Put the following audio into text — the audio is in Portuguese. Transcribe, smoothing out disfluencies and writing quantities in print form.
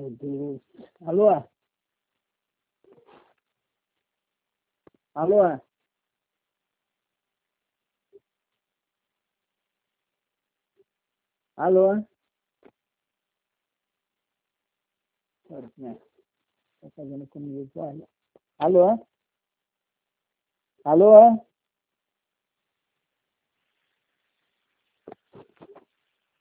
Meu Deus. Alô? Alô? Alô? Olha, né? Tá fazendo comigo, olha. Alô? Alô?